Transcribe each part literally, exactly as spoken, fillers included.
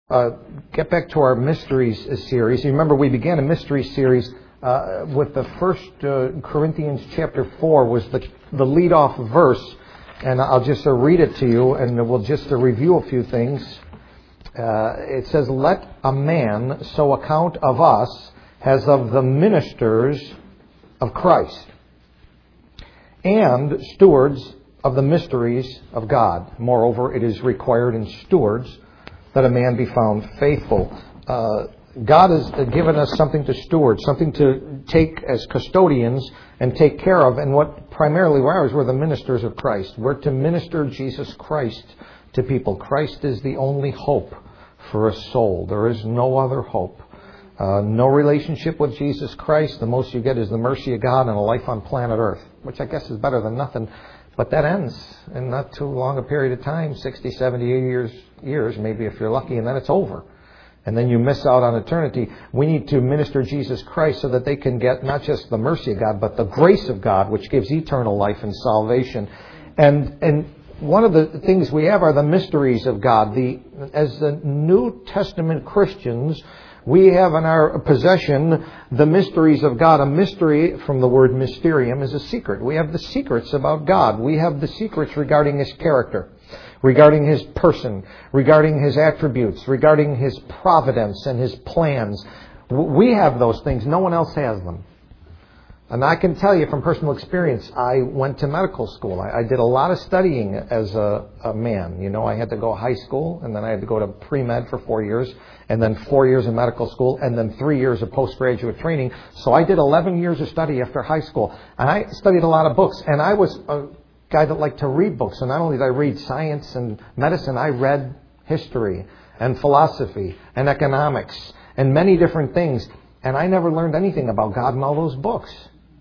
uh, get back to our mysteries series. You remember we began a mystery series uh, with the first uh, Corinthians chapter four was the, the lead-off verse. And I'll just uh, read it to you, and we'll just uh, review a few things. Uh, it says, "Let a man so account of us as of the ministers of Christ, and stewards of the mysteries of God. Moreover, it is required in stewards that a man be found faithful." Uh, God has given us something to steward, something to take as custodians and take care of. And what primarily we are is we're the ministers of Christ. We're to minister Jesus Christ to people. Christ is the only hope for a soul. There is no other hope. Uh, no relationship with Jesus Christ. The most you get is the mercy of God and a life on planet Earth, which I guess is better than nothing. But that ends in not too long a period of time, sixty, seventy, eighty years, years, maybe if you're lucky, and then it's over. And then you miss out on eternity. We need to minister Jesus Christ so that they can get not just the mercy of God, but the grace of God, which gives eternal life and salvation. And and one of the things we have are the mysteries of God. The as the New Testament Christians, we have in our possession the mysteries of God. A mystery, from the word mysterium, is a secret. We have the secrets about God. We have the secrets regarding His character, regarding His person, regarding His attributes, regarding His providence and His plans. We have those things. No one else has them. And I can tell you from personal experience, I went to medical school. I, I did a lot of studying as a, a man. You know, I had to go to high school, and then I had to go to pre-med for four years, and then four years in medical school, and then three years of postgraduate training. So I did eleven years of study after high school. And I studied a lot of books, and I was a guy that liked to read books. And not only did I read science and medicine, I read history and philosophy and economics and many different things. And I never learned anything about God in all those books.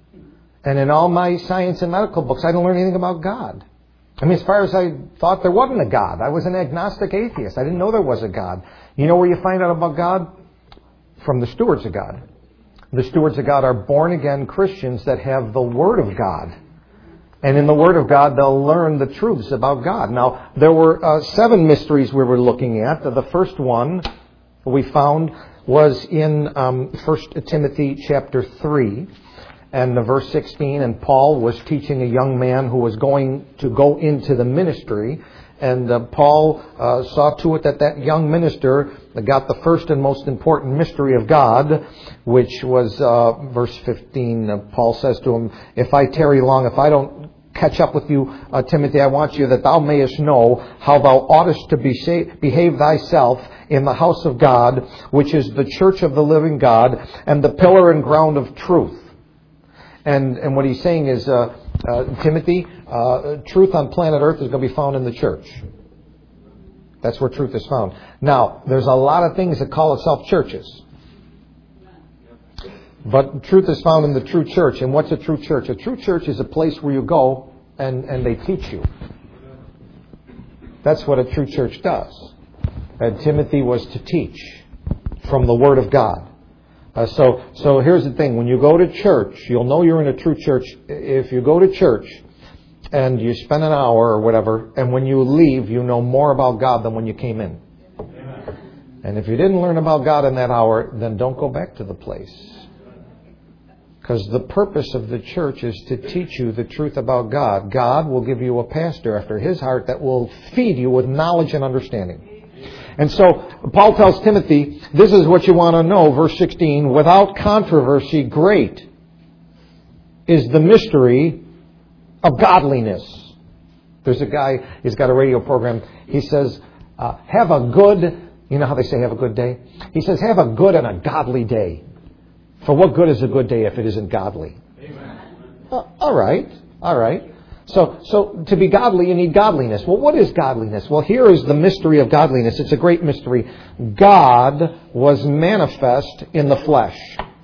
And in all my science and medical books, I didn't learn anything about God. I mean, as far as I thought there wasn't a God. I was an agnostic atheist. I didn't know there was a God. You know where you find out about God? From the stewards of God. The stewards of God are born-again Christians that have the Word of God. And in the Word of God, they'll learn the truths about God. Now, there were uh, seven mysteries we were looking at. The first one we found was in um, First Timothy chapter three. And verse sixteen, and Paul was teaching a young man who was going to go into the ministry. And uh, Paul uh, saw to it that that young minister got the first and most important mystery of God, which was uh, verse fifteen. Uh, Paul says to him, "If I tarry long, if I don't catch up with you, uh, Timothy, I want you that thou mayest know how thou oughtest to be sa- behave thyself in the house of God, which is the church of the living God, and the pillar and ground of truth." And and what he's saying is, uh, uh, Timothy, uh, truth on planet Earth is going to be found in the church. That's where truth is found. Now, there's a lot of things that call itself churches. But truth is found in the true church. And what's a true church? A true church is a place where you go and, and they teach you. That's what a true church does. And Timothy was to teach from the Word of God. Uh, so, so here's the thing. When you go to church, you'll know you're in a true church. If you go to church and you spend an hour or whatever, and when you leave, you know more about God than when you came in. Amen. And if you didn't learn about God in that hour, then don't go back to the place. Because the purpose of the church is to teach you the truth about God. God will give you a pastor after His heart that will feed you with knowledge and understanding. And so Paul tells Timothy, this is what you want to know, verse sixteen, "Without controversy, great is the mystery of godliness." There's a guy, he's got a radio program. He says, uh, have a good, you know how they say have a good day? He says, have a good and a godly day. For what good is a good day if it isn't godly? Amen. Uh, all right, all right. So, so to be godly, you need godliness. Well, what is godliness? Well, here is the mystery of godliness. It's a great mystery. God was manifest in the flesh.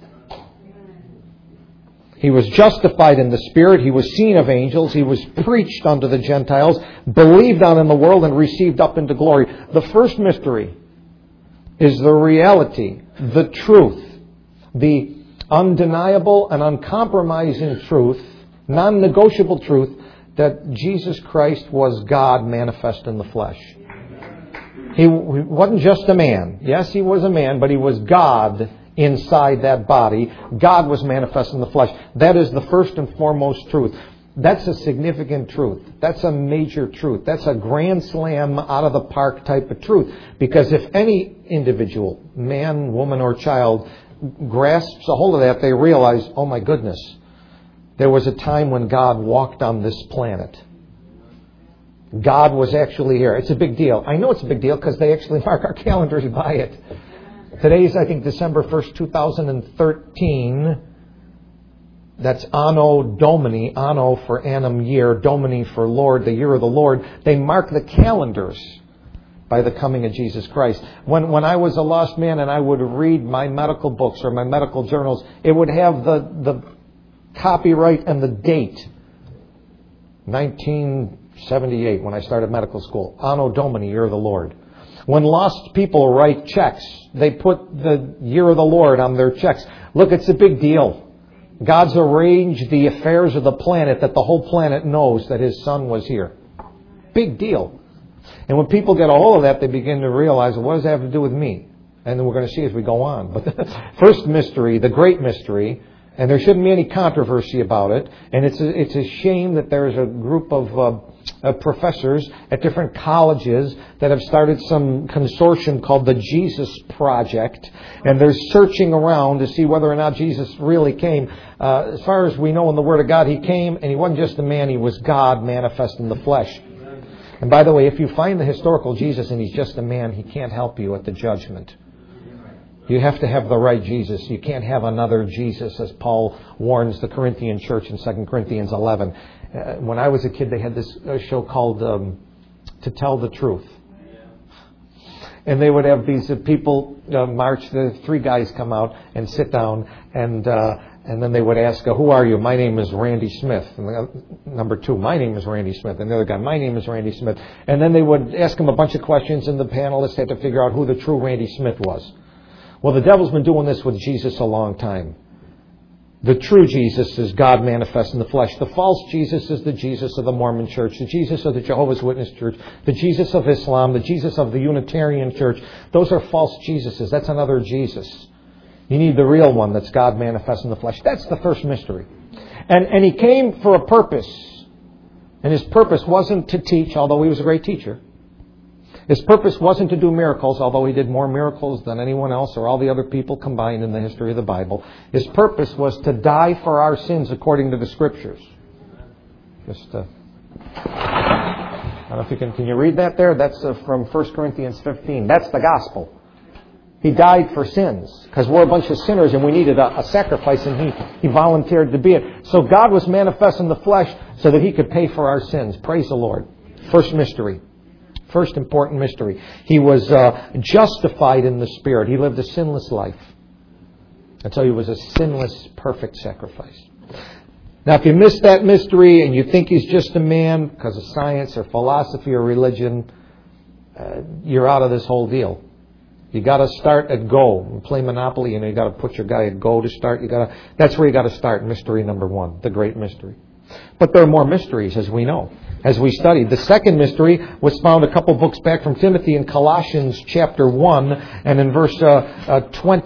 He was justified in the Spirit. He was seen of angels. He was preached unto the Gentiles, believed on in the world, and received up into glory. The first mystery is the reality, the truth, the undeniable and uncompromising truth, non-negotiable truth, that Jesus Christ was God manifest in the flesh. He, he wasn't just a man. Yes, he was a man, but he was God inside that body. God was manifest in the flesh. That is the first and foremost truth. That's a significant truth. That's a major truth. That's a grand slam out of the park type of truth. Because if any individual, man, woman, or child, grasps a hold of that, they realize, oh my goodness, there was a time when God walked on this planet. God was actually here. It's a big deal. I know it's a big deal because they actually mark our calendars by it. Today's, I think, December first, two thousand thirteen. That's Anno Domini, Anno for annum year, Domini for Lord, the year of the Lord. They mark the calendars by the coming of Jesus Christ. When when I was a lost man and I would read my medical books or my medical journals, it would have the, the copyright and the date. nineteen seventy-eight, when I started medical school. Anno Domini, year of the Lord. When lost people write checks, they put the year of the Lord on their checks. Look, it's a big deal. God's arranged the affairs of the planet that the whole planet knows that His Son was here. Big deal. And when people get a hold of that, they begin to realize, well, what does that have to do with me? And then we're going to see as we go on. But the first mystery, the great mystery, and there shouldn't be any controversy about it. And it's a, it's a shame that there's a group of uh, uh, professors at different colleges that have started some consortium called the Jesus Project. And they're searching around to see whether or not Jesus really came. Uh, as far as we know in the Word of God, He came, and He wasn't just a man, He was God manifest in the flesh. And by the way, if you find the historical Jesus and He's just a man, He can't help you at the judgment. You have to have the right Jesus. You can't have another Jesus, as Paul warns the Corinthian church in Second Corinthians eleven. Uh, when I was a kid, they had this uh, show called um, To Tell the Truth. And they would have these uh, people uh, march. The three guys come out and sit down, and uh, and then they would ask, uh, who are you? My name is Randy Smith. And the, uh, number two, my name is Randy Smith. And the other guy, my name is Randy Smith. And then they would ask them a bunch of questions, and the panelists had to figure out who the true Randy Smith was. Well, the devil's been doing this with Jesus a long time. The true Jesus is God manifest in the flesh. The false Jesus is the Jesus of the Mormon Church, the Jesus of the Jehovah's Witness Church, the Jesus of Islam, the Jesus of the Unitarian Church. Those are false Jesuses. That's another Jesus. You need the real one that's God manifest in the flesh. That's the first mystery. And, and He came for a purpose. And His purpose wasn't to teach, although He was a great teacher. His purpose wasn't to do miracles, although He did more miracles than anyone else or all the other people combined in the history of the Bible. His purpose was to die for our sins according to the Scriptures. Just, uh, I don't know if you can, can you read that there? That's uh, from First Corinthians fifteen. That's the gospel. He died for sins because we're a bunch of sinners and we needed a, a sacrifice, and he, he volunteered to be it. So God was manifest in the flesh so that He could pay for our sins. Praise the Lord. First mystery. First important mystery. He was uh, justified in the Spirit. He lived a sinless life. I tell you, He was a sinless, perfect sacrifice. Now, if you miss that mystery and you think He's just a man because of science or philosophy or religion, uh, you're out of this whole deal. You got to start at Go and play Monopoly. You know, you got to put your guy at Go to start. You got to. That's where you got to start. Mystery number one, the great mystery. But there are more mysteries, as we know, as we studied. The second mystery was found a couple books back from Timothy in Colossians chapter one, and in verse uh, uh,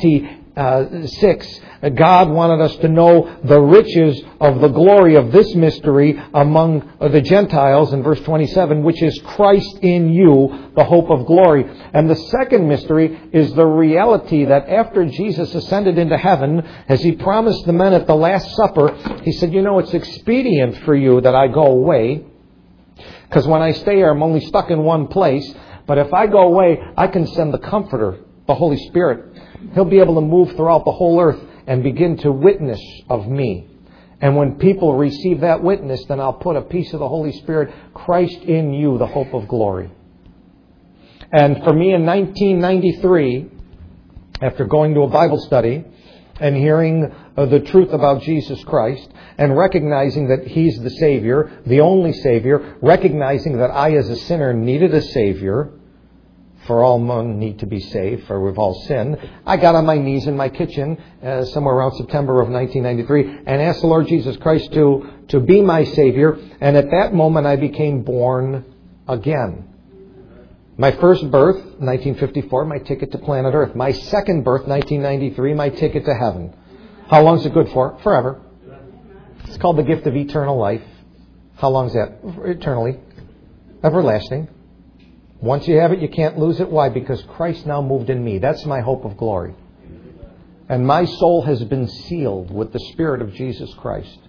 twenty-six, God wanted us to know the riches of the glory of this mystery among the Gentiles, in verse twenty-seven, which is Christ in you, the hope of glory. And the second mystery is the reality that after Jesus ascended into heaven, as He promised the men at the Last Supper, He said, you know, it's expedient for you that I go away, because when I stay here, I'm only stuck in one place. But if I go away, I can send the Comforter, the Holy Spirit. He'll be able to move throughout the whole earth and begin to witness of me. And when people receive that witness, then I'll put a piece of the Holy Spirit, Christ in you, the hope of glory. And for me in nineteen ninety-three, after going to a Bible study and hearing uh, the truth about Jesus Christ and recognizing that He's the Savior, the only Savior, recognizing that I as a sinner needed a Savior, for all men need to be saved, for we've all sinned, I got on my knees in my kitchen uh, somewhere around September of nineteen ninety-three and asked the Lord Jesus Christ to, to be my Savior. And at that moment I became born again. My first birth, nineteen fifty-four, my ticket to planet Earth. My second birth, nineteen ninety-three, my ticket to heaven. How long is it good for? Forever. It's called the gift of eternal life. How long is that? Eternally. Everlasting. Once you have it, you can't lose it. Why? Because Christ now moved in me. That's my hope of glory. And my soul has been sealed with the Spirit of Jesus Christ.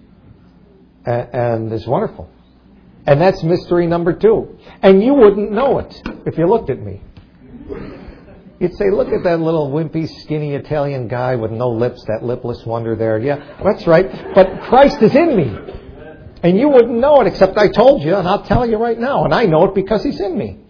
And it's wonderful. And that's mystery number two. And you wouldn't know it if you looked at me. You'd say, look at that little wimpy, skinny Italian guy with no lips, that lipless wonder there. Yeah, that's right. But Christ is in me. And you wouldn't know it except I told you, and I'll tell you right now. And I know it because He's in me.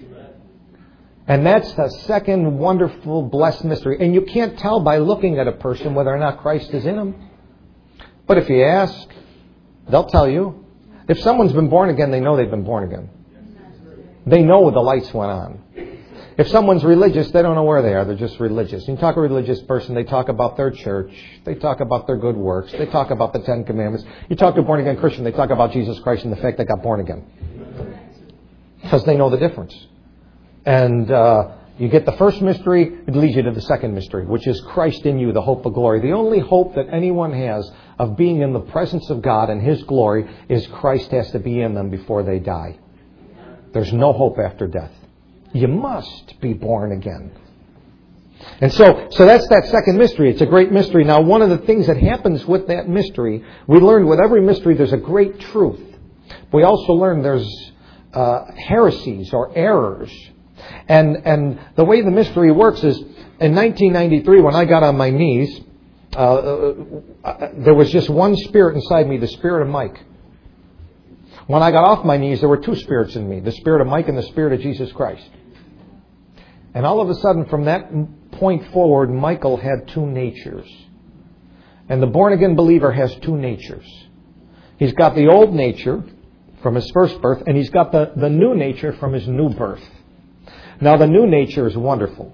And that's the second wonderful, blessed mystery. And you can't tell by looking at a person whether or not Christ is in them. But if you ask, they'll tell you. If someone's been born again, they know they've been born again. They know the lights went on. If someone's religious, they don't know where they are. They're just religious. You talk to a religious person, they talk about their church. They talk about their good works. They talk about the Ten Commandments. You talk to a born-again Christian, they talk about Jesus Christ and the fact they got born again. Because they know the difference. And uh, you get the first mystery, it leads you to the second mystery, which is Christ in you, the hope of glory. The only hope that anyone has of being in the presence of God and His glory is Christ has to be in them before they die. There's no hope after death. You must be born again. And so, so that's that second mystery. It's a great mystery. Now, one of the things that happens with that mystery, we learned with every mystery there's a great truth. We also learn there's uh, heresies or errors. And and the way the mystery works is, in nineteen ninety-three, when I got on my knees, uh, uh, there was just one spirit inside me, the spirit of Mike. When I got off my knees, there were two spirits in me, the spirit of Mike and the spirit of Jesus Christ. And all of a sudden, from that point forward, Michael had two natures. And the born-again believer has two natures. He's got the old nature from his first birth, and he's got the, the new nature from his new birth. Now, the new nature is wonderful.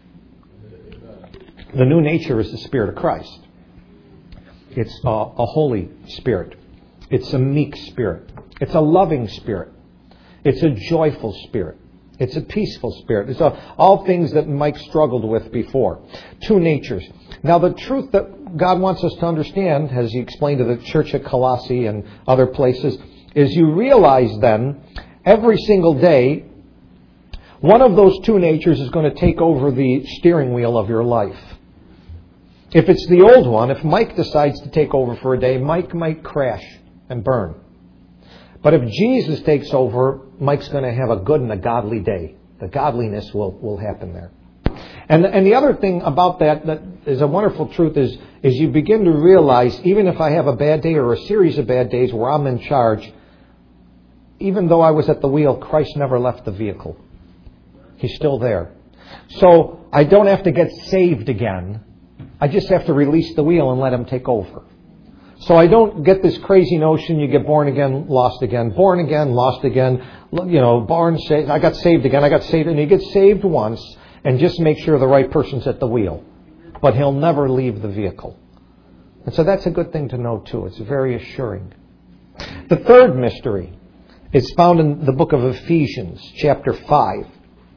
The new nature is the Spirit of Christ. It's a, a holy spirit. It's a meek spirit. It's a loving spirit. It's a joyful spirit. It's a peaceful spirit. It's a, all things that Mike struggled with before. Two natures. Now, the truth that God wants us to understand, as He explained to the church at Colossae and other places, is you realize then, every single day, one of those two natures is going to take over the steering wheel of your life. If it's the old one, if Mike decides to take over for a day, Mike might crash and burn. But if Jesus takes over, Mike's going to have a good and a godly day. The godliness will, will happen there. And, and the other thing about that that is a wonderful truth is, is you begin to realize, even if I have a bad day or a series of bad days where I'm in charge, even though I was at the wheel, Christ never left the vehicle. He's still there. So I don't have to get saved again. I just have to release the wheel and let Him take over. So I don't get this crazy notion you get born again, lost again, born again, lost again, you know, born, saved, I got saved again, I got saved, and you get saved once and just make sure the right person's at the wheel. But He'll never leave the vehicle. And so that's a good thing to know too. It's very assuring. The third mystery is found in the book of Ephesians, chapter five.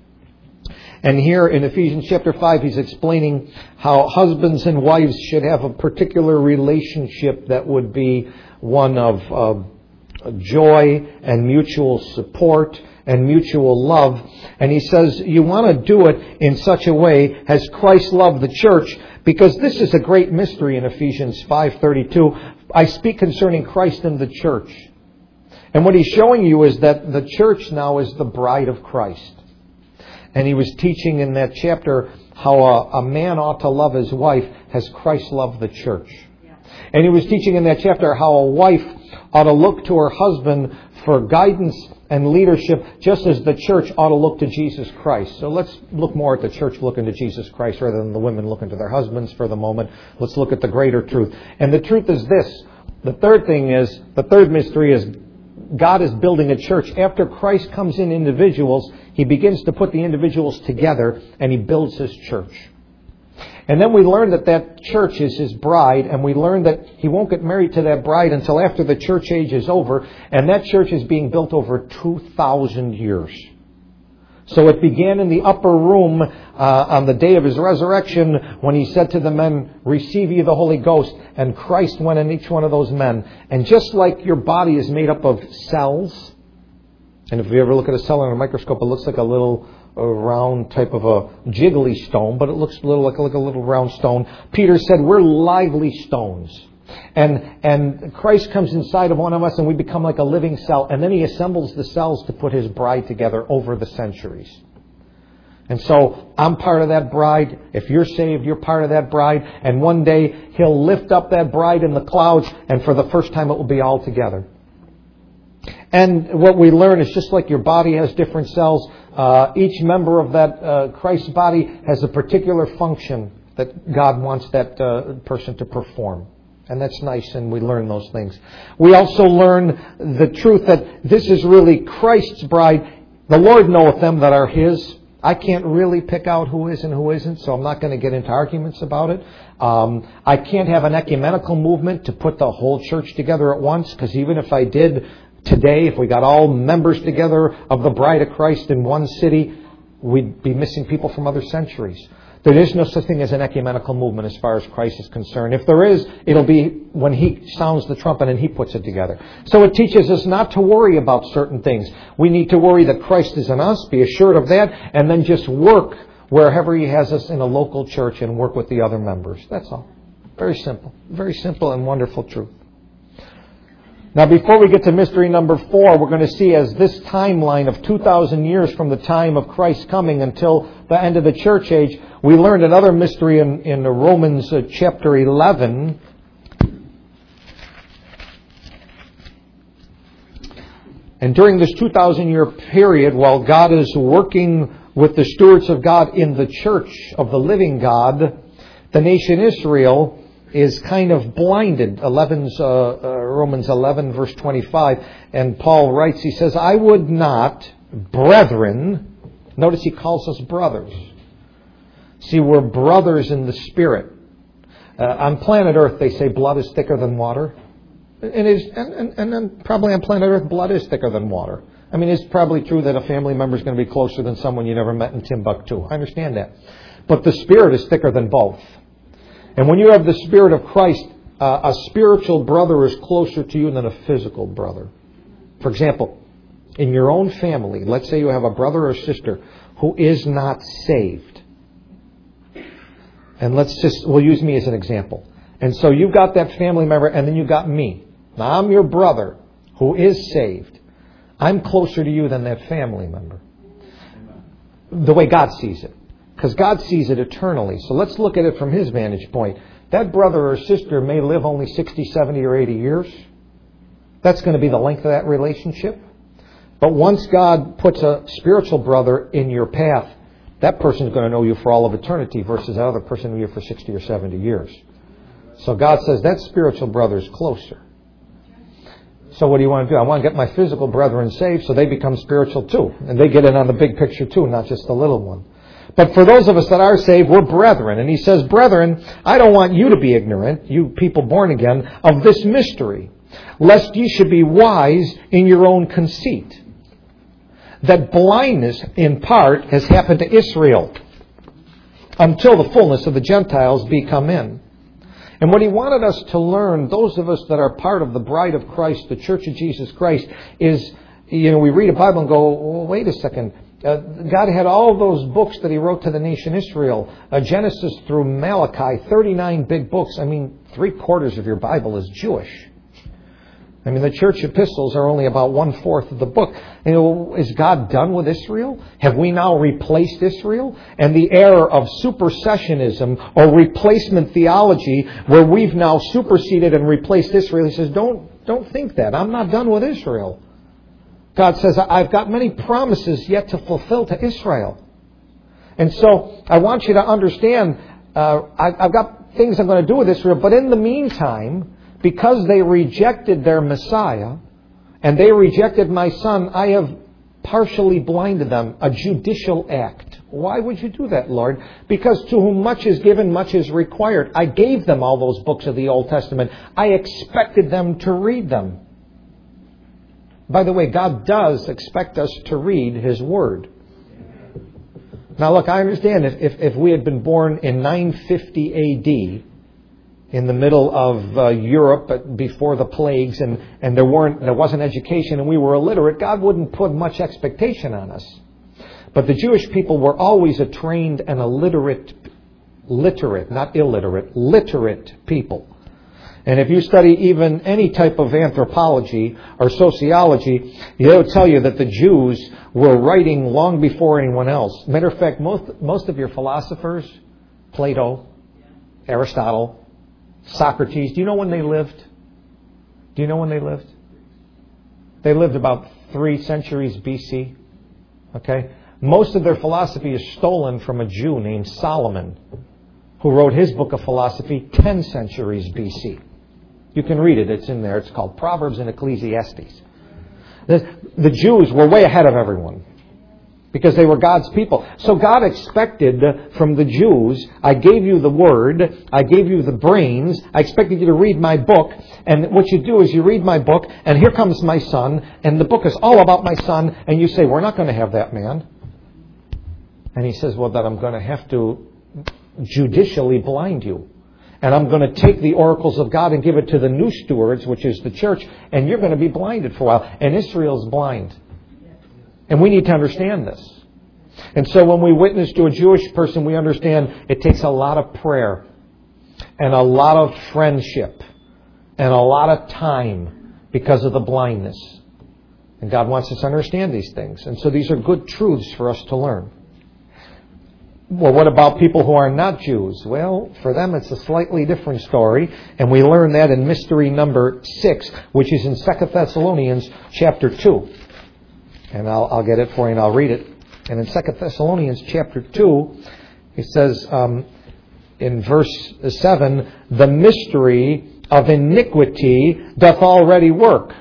And here in Ephesians chapter five, he's explaining how husbands and wives should have a particular relationship that would be one of uh, joy and mutual support and mutual love. And he says you want to do it in such a way as Christ loved the church, because this is a great mystery in Ephesians five thirty-two. I speak concerning Christ and the church. And what he's showing you is that the church now is the bride of Christ. And he was teaching in that chapter how a, a man ought to love his wife as Christ loved the church. Yeah. And he was teaching in that chapter how a wife ought to look to her husband for guidance and leadership, just as the church ought to look to Jesus Christ. So let's look more at the church looking to Jesus Christ rather than the women looking to their husbands for the moment. Let's look at the greater truth. And the truth is this. The third thing is, the third mystery is, God is building a church. After Christ comes in individuals, He begins to put the individuals together and He builds His church. And then we learn that that church is His bride, and we learn that He won't get married to that bride until after the church age is over, and that church is being built over two thousand years. So it began in the upper room uh, on the day of His resurrection when He said to the men, receive ye the Holy Ghost. And Christ went in each one of those men. And just like your body is made up of cells, and if you ever look at a cell under a microscope, it looks like a little a round type of a jiggly stone, but it looks a little like, like a little round stone. Peter said, we're lively stones. And and Christ comes inside of one of us and we become like a living cell. And then He assembles the cells to put His bride together over the centuries. And so I'm part of that bride. If you're saved, you're part of that bride. And one day He'll lift up that bride in the clouds, and for the first time it will be all together. And what we learn is just like your body has different cells, uh, each member of that uh, Christ's body has a particular function that God wants that uh, person to perform. And that's nice, and we learn those things. We also learn the truth that this is really Christ's bride. The Lord knoweth them that are His. I can't really pick out who is and who isn't, so I'm not going to get into arguments about it. Um, I can't have an ecumenical movement to put the whole church together at once, because even if I did today, if we got all members together of the bride of Christ in one city, we'd be missing people from other centuries. There is no such thing as an ecumenical movement as far as Christ is concerned. If there is, it'll be when He sounds the trumpet and He puts it together. So it teaches us not to worry about certain things. We need to worry that Christ is in us, be assured of that, and then just work wherever He has us in a local church and work with the other members. That's all. Very simple. Very simple and wonderful truth. Now, before we get to mystery number four, we're going to see as this timeline of two thousand years from the time of Christ coming until the end of the church age, we learned another mystery in, in Romans uh, chapter eleven. And during this two thousand year period, while God is working with the stewards of God in the church of the living God, the nation Israel is kind of blinded. eleven's, uh, uh, Romans eleven, verse twenty-five. And Paul writes, he says, I would not, brethren, notice he calls us brothers. See, we're brothers in the Spirit. Uh, on planet Earth, they say blood is thicker than water. It is, and, and, and then probably on planet Earth, blood is thicker than water. I mean, it's probably true that a family member is going to be closer than someone you never met in Timbuktu. I understand that. But the Spirit is thicker than both. And when you have the Spirit of Christ, uh, a spiritual brother is closer to you than a physical brother. For example, in your own family, let's say you have a brother or sister who is not saved. And let's just, we'll use me as an example. And so you've got that family member, and then you've got me. Now I'm your brother who is saved. I'm closer to you than that family member. The way God sees it. Because God sees it eternally. So let's look at it from His vantage point. That brother or sister may live only sixty, seventy, or eighty years. That's going to be the length of that relationship. But once God puts a spiritual brother in your path, that person is going to know you for all of eternity versus that other person knew you for sixty or seventy years. So God says that spiritual brother is closer. So what do you want to do? I want to get my physical brethren saved so they become spiritual too. And they get in on the big picture too, not just the little one. But for those of us that are saved, we're brethren. And he says, brethren, I don't want you to be ignorant, you people born again, of this mystery, lest ye should be wise in your own conceit. That blindness, in part, has happened to Israel until the fullness of the Gentiles be come in. And what he wanted us to learn, those of us that are part of the bride of Christ, the Church of Jesus Christ, is, you know, we read a Bible and go, well, wait a second. Uh, God had all those books that He wrote to the nation Israel, uh, Genesis through Malachi, thirty-nine big books. I mean, three quarters of your Bible is Jewish. I mean, the church epistles are only about one-fourth of the book. You know, is God done with Israel? Have we now replaced Israel? And the error of supersessionism or replacement theology, where we've now superseded and replaced Israel, He says, don't, don't think that. I'm not done with Israel. God says, I've got many promises yet to fulfill to Israel. And so I want you to understand, uh, I've got things I'm going to do with Israel, but in the meantime, because they rejected their Messiah and they rejected my Son, I have partially blinded them, a judicial act. Why would you do that, Lord? Because to whom much is given, much is required. I gave them all those books of the Old Testament. I expected them to read them. By the way, God does expect us to read His Word. Now look, I understand if, if, if we had been born in nine fifty A D, in the middle of uh, Europe, but before the plagues, and, and there weren't there wasn't education, and we were illiterate, God wouldn't put much expectation on us. But the Jewish people were always a trained and a literate, literate, not illiterate, literate people. And if you study even any type of anthropology or sociology, they'll tell you that the Jews were writing long before anyone else. Matter of fact, most most of your philosophers, Plato, Aristotle, Socrates, do you know when they lived? Do you know when they lived? They lived about three centuries B C. Okay? Most of their philosophy is stolen from a Jew named Solomon, who wrote his book of philosophy ten centuries B C. You can read it. It's in there. It's called Proverbs and Ecclesiastes. The, the Jews were way ahead of everyone because they were God's people. So God expected from the Jews, I gave you the word, I gave you the brains, I expected you to read my book, and what you do is you read my book, and here comes my son, and the book is all about my son, and you say, we're not going to have that man. And he says, well, then I'm going to have to judicially blind you. And I'm going to take the oracles of God and give it to the new stewards, which is the church, and you're going to be blinded for a while. And Israel's blind. And we need to understand this. And so when we witness to a Jewish person, we understand it takes a lot of prayer and a lot of friendship and a lot of time because of the blindness. And God wants us to understand these things. And so these are good truths for us to learn. Well, what about people who are not Jews? Well, for them it's a slightly different story. And we learn that in mystery number six, which is in Second Thessalonians chapter two. And I'll, I'll get it for you and I'll read it. And in Second Thessalonians chapter two, it says um, in verse seven, the mystery of iniquity doth already work.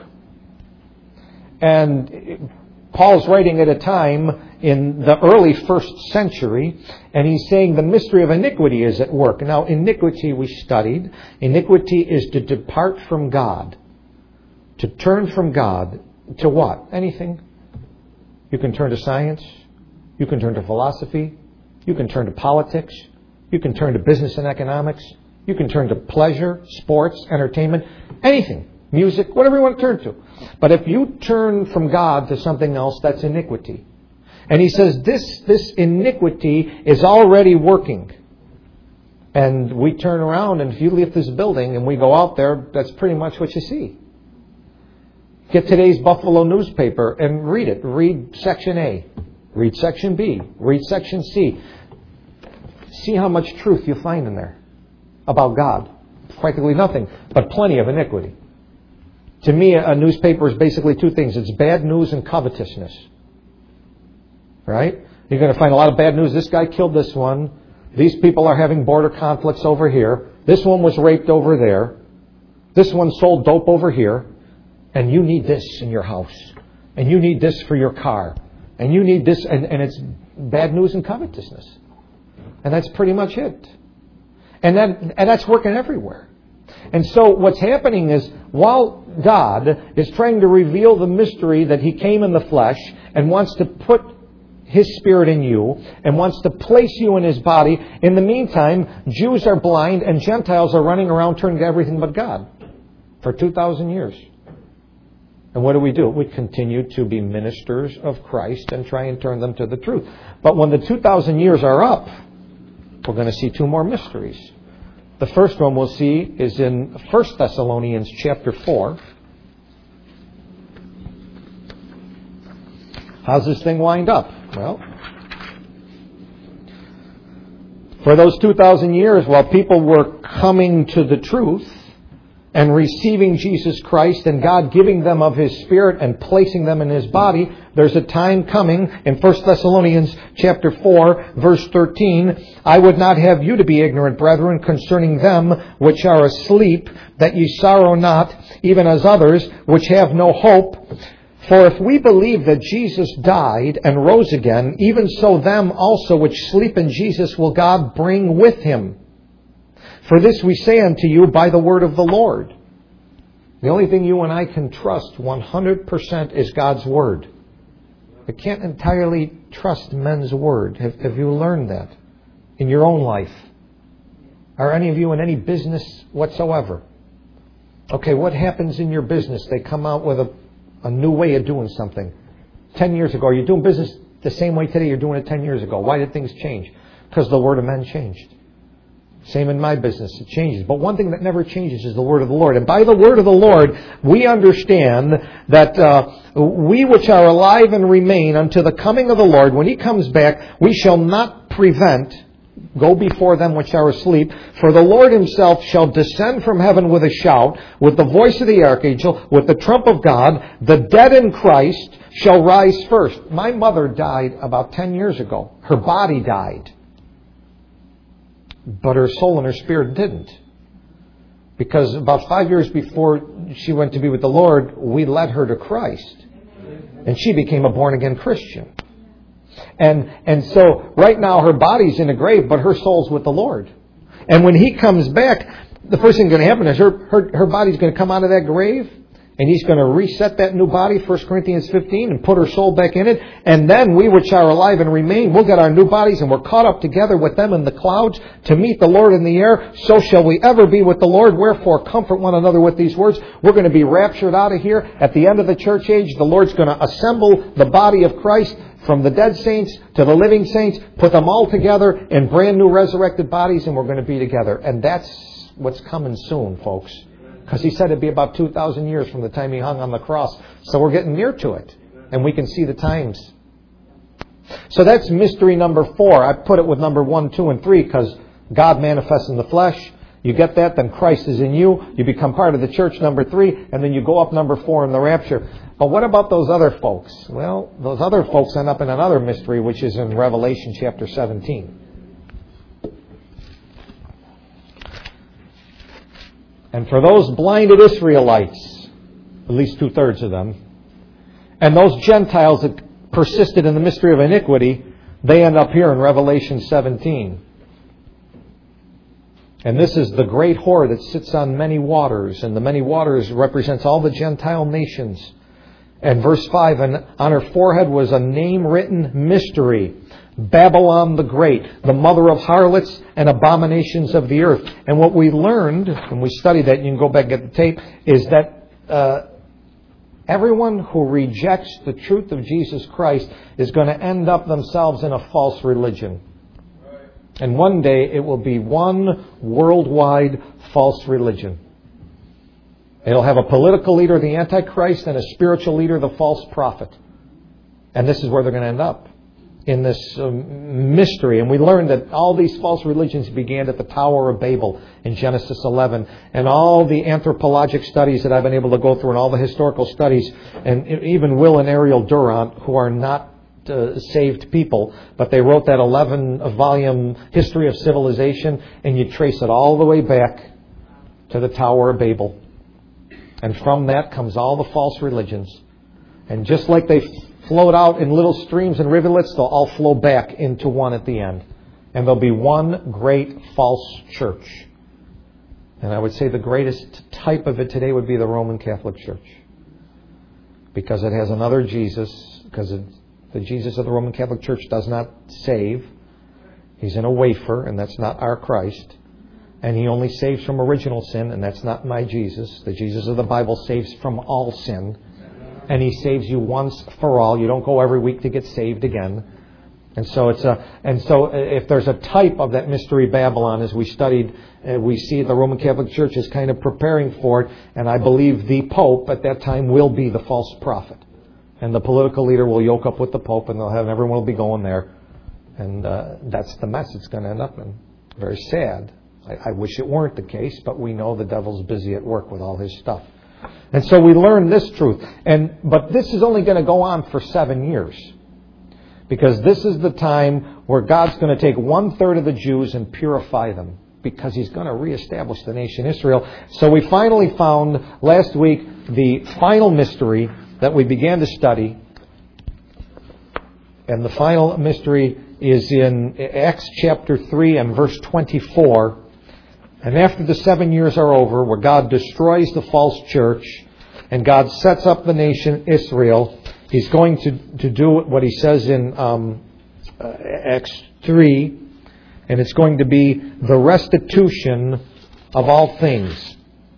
And Paul's writing at a time in the early first century, and he's saying the mystery of iniquity is at work. Now, iniquity we studied. Iniquity is to depart from God. To turn from God to what? Anything. You can turn to science. You can turn to philosophy. You can turn to politics. You can turn to business and economics. You can turn to pleasure, sports, entertainment, anything. Music, whatever you want to turn to. But if you turn from God to something else, that's iniquity. And he says this, this iniquity is already working. And we turn around, and if you leave this building and we go out there, that's pretty much what you see. Get today's Buffalo newspaper and read it. Read section A. Read section B. Read section C. See how much truth you find in there about God. Practically nothing, but plenty of iniquity. To me, a newspaper is basically two things. It's bad news and covetousness. Right? You're going to find a lot of bad news. This guy killed this one. These people are having border conflicts over here. This one was raped over there. This one sold dope over here. And you need this in your house. And you need this for your car. And you need this. And, and it's bad news and covetousness. And that's pretty much it. And that and that's working everywhere. And so what's happening is, while God is trying to reveal the mystery that He came in the flesh and wants to put His Spirit in you and wants to place you in His body, in the meantime, Jews are blind and Gentiles are running around turning to everything but God for two thousand years. And what do we do? We continue to be ministers of Christ and try and turn them to the truth. But when the two thousand years are up, we're going to see two more mysteries. The first one we'll see is in First Thessalonians chapter four. How's this thing wind up? Well, for those two thousand years, while people were coming to the truth and receiving Jesus Christ and God giving them of His Spirit and placing them in His body, there's a time coming in First Thessalonians chapter four, verse thirteen, I would not have you to be ignorant, brethren, concerning them which are asleep, that ye sorrow not, even as others which have no hope. For if we believe that Jesus died and rose again, even so them also which sleep in Jesus will God bring with Him. For this we say unto you by the word of the Lord. The only thing you and I can trust one hundred percent is God's word. It can't entirely trust men's word? Have, have you learned that in your own life? Are any of you in any business whatsoever? Okay, what happens in your business? They come out with a, a new way of doing something. Ten years ago, are you doing business the same way today you're doing it ten years ago? Why did things change? Because the word of men changed. Same in my business, it changes. But one thing that never changes is the word of the Lord. And by the word of the Lord, we understand that uh, we which are alive and remain unto the coming of the Lord, when He comes back, we shall not prevent, go before them which are asleep. For the Lord Himself shall descend from heaven with a shout, with the voice of the archangel, with the trump of God. The dead in Christ shall rise first. My mother died about ten years ago. Her body died. But her soul and her spirit didn't. Because about five years before she went to be with the Lord, we led her to Christ. And she became a born-again Christian. And and so right now her body's in a grave, but her soul's with the Lord. And when He comes back, the first thing going to happen is her, her, her body's going to come out of that grave. And He's going to reset that new body, First Corinthians fifteen, and put her soul back in it. And then we which are alive and remain, we'll get our new bodies and we're caught up together with them in the clouds to meet the Lord in the air. So shall we ever be with the Lord. Wherefore comfort one another with these words. We're going to be raptured out of here. At the end of the church age, the Lord's going to assemble the body of Christ from the dead saints to the living saints, put them all together in brand new resurrected bodies, and we're going to be together. And that's what's coming soon, folks. Because He said it'd be about two thousand years from the time He hung on the cross. So we're getting near to it. And we can see the times. So that's mystery number four. I put it with number one, two, and three because God manifests in the flesh. You get that, then Christ is in you. You become part of the church, number three. And then you go up number four in the rapture. But what about those other folks? Well, those other folks end up in another mystery, which is in Revelation chapter seventeen. And for those blinded Israelites, at least two-thirds of them, and those Gentiles that persisted in the mystery of iniquity, they end up here in Revelation seventeen. And this is the great whore that sits on many waters, and the many waters represents all the Gentile nations. And verse five, and on her forehead was a name written, mystery, Babylon the Great, the mother of harlots and abominations of the earth. And what we learned, when we studied that, you can go back and get the tape, is that uh, everyone who rejects the truth of Jesus Christ is going to end up themselves in a false religion. And one day it will be one worldwide false religion. It'll have a political leader, the Antichrist, and a spiritual leader, the false prophet. And this is where they're going to end up, in this um, mystery. And we learned that all these false religions began at the Tower of Babel in Genesis eleven. And all the anthropologic studies that I've been able to go through and all the historical studies, and even Will and Ariel Durant, who are not uh, saved people, but they wrote that eleven-volume history of civilization, and you trace it all the way back to the Tower of Babel. And from that comes all the false religions. And just like they flowed out in little streams and rivulets, they'll all flow back into one at the end. And there'll be one great false church. And I would say the greatest type of it today would be the Roman Catholic Church. Because it has another Jesus. Because it, the Jesus of the Roman Catholic Church does not save. He's in a wafer, and that's not our Christ. And He only saves from original sin, and that's not my Jesus. The Jesus of the Bible saves from all sin. And He saves you once for all. You don't go every week to get saved again. And so it's a, and so if there's a type of that mystery Babylon, as we studied, uh, we see the Roman Catholic Church is kind of preparing for it. And I believe the Pope at that time will be the false prophet. And the political leader will yoke up with the Pope, and they'll have everyone will be going there. And uh, that's the mess it's going to end up in. Very sad. I, I wish it weren't the case, but we know the devil's busy at work with all his stuff. And so we learn this truth. And but this is only going to go on for seven years. Because this is the time where God's going to take one-third of the Jews and purify them. Because He's going to reestablish the nation Israel. So we finally found last week the final mystery that we began to study. And the final mystery is in Acts chapter three and verse twenty-four. And after the seven years are over, where God destroys the false church and God sets up the nation Israel, He's going to, to do what he says in um, uh, Acts three, and it's going to be the restitution of all things.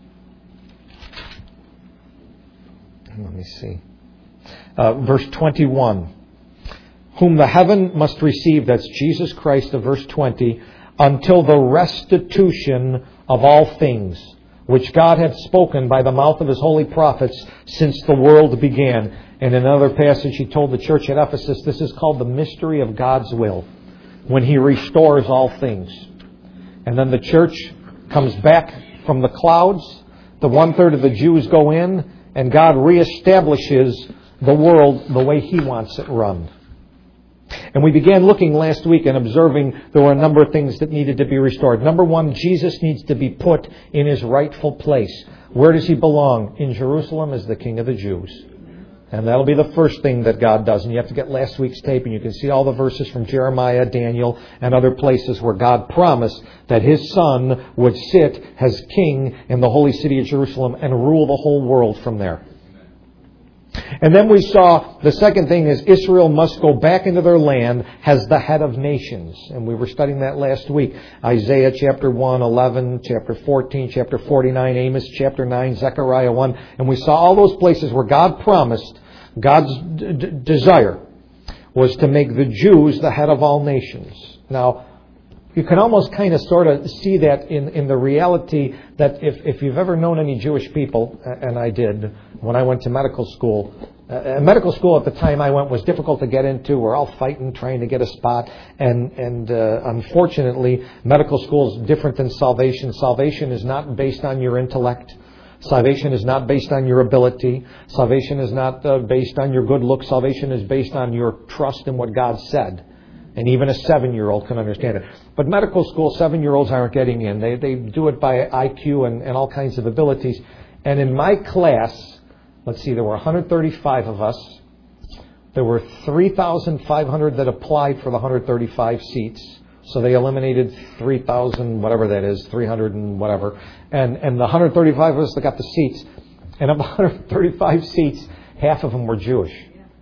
Let me see. Uh, verse twenty-one. Whom the heaven must receive, that's Jesus Christ of verse twenty, until the restitution of all things, which God hath spoken by the mouth of His holy prophets since the world began. And in another passage He told the church at Ephesus, this is called the mystery of God's will, when He restores all things. And then the church comes back from the clouds, the one-third of the Jews go in, and God reestablishes the world the way He wants it run. And we began looking last week and observing there were a number of things that needed to be restored. Number one, Jesus needs to be put in His rightful place. Where does He belong? In Jerusalem as the King of the Jews. And that'll be the first thing that God does. And you have to get last week's tape, and you can see all the verses from Jeremiah, Daniel, and other places where God promised that His Son would sit as King in the holy city of Jerusalem and rule the whole world from there. And then we saw the second thing is Israel must go back into their land as the head of nations. And we were studying that last week. Isaiah chapter one, eleven, chapter fourteen, chapter forty-nine, Amos chapter nine, Zechariah one. And we saw all those places where God promised, God's d- d- desire was to make the Jews the head of all nations. Now, you can almost kind of sort of see that in, in the reality that if, if you've ever known any Jewish people, and I did when I went to medical school, uh, medical school at the time I went was difficult to get into. We're all fighting, trying to get a spot. And, and uh, unfortunately, medical school is different than salvation. Salvation is not based on your intellect. Salvation is not based on your ability. Salvation is not uh, based on your good looks. Salvation is based on your trust in what God said. And even a seven-year-old can understand it. But medical school, seven-year-olds aren't getting in. They they do it by I Q and, and all kinds of abilities. And in my class, let's see, there were one hundred thirty-five of us. There were three thousand five hundred that applied for the one hundred thirty-five seats. So they eliminated three thousand, whatever that is, three hundred and whatever. And, and the one hundred thirty-five of us that got the seats. And of the one hundred thirty-five seats, half of them were Jewish.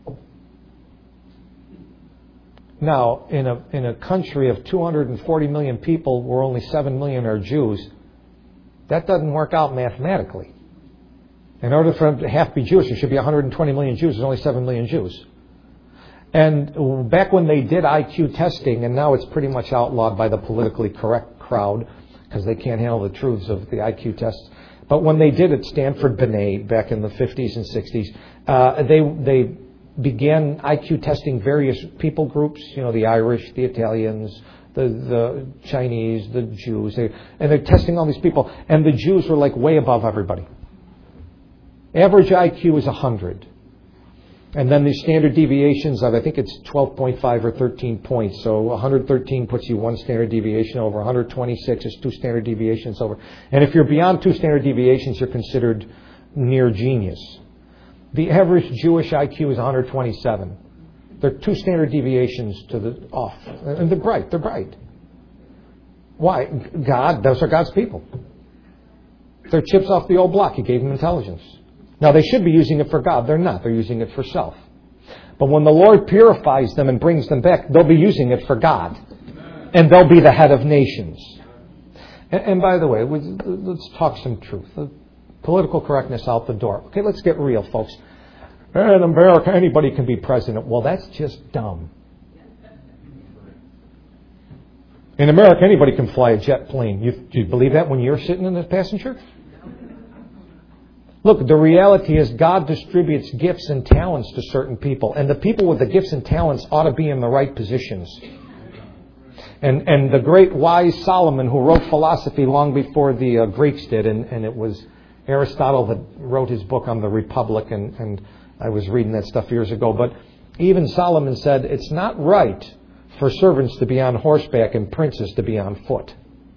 Now, in a in a country of two hundred forty million people where only seven million are Jews, that doesn't work out mathematically. In order for them to half be Jewish, there should be one hundred twenty million Jews. There's only seven million Jews. And back when they did I Q testing, and now it's pretty much outlawed by the politically correct crowd because they can't handle the truths of the I Q tests. But when they did at Stanford Binet back in the fifties and sixties, uh, they they began I Q testing various people groups, you know, the Irish, the Italians, the, the Chinese, the Jews. They, and they're testing all these people. And the Jews were like way above everybody. Average I Q is one hundred. And then the standard deviations of, I think it's twelve point five or thirteen points. So one hundred thirteen puts you one standard deviation over. one hundred twenty-six is two standard deviations over. And if you're beyond two standard deviations, you're considered near genius. The average Jewish I Q is one hundred twenty-seven. They're two standard deviations to the off. And they're bright. They're bright. Why? God, those are God's people. They're chips off the old block. He gave them intelligence. Now, they should be using it for God. They're not. They're using it for self. But when the Lord purifies them and brings them back, they'll be using it for God. And they'll be the head of nations. And, and by the way, let's talk some truth. Political correctness out the door. Okay, let's get real, folks. In America, anybody can be president. Well, that's just dumb. In America, anybody can fly a jet plane. You, do you believe that when you're sitting in the passenger? Look, the reality is God distributes gifts and talents to certain people. And the people with the gifts and talents ought to be in the right positions. And and the great wise Solomon, who wrote philosophy long before the uh, Greeks did, and, and it was Aristotle that wrote his book on the Republic, and, and I was reading that stuff years ago. But even Solomon said it's not right for servants to be on horseback and princes to be on foot.